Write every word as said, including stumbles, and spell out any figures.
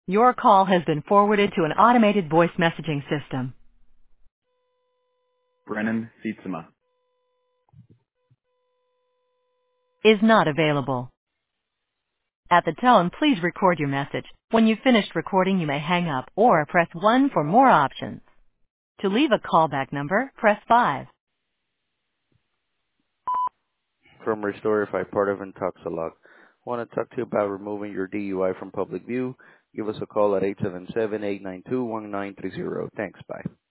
Your call has been forwarded to an automated voice messaging system. Brennan Sietsema. Is not available. At the tone, please record your message. When you've finished recording, you may hang up or press one for more options. To leave a callback number, press five. From Restorify, part of Intoxilog. Want to talk to you about removing your D U I from public view? Give us a call at eight seven seven, eight nine two, one nine three zero. Thanks. Bye.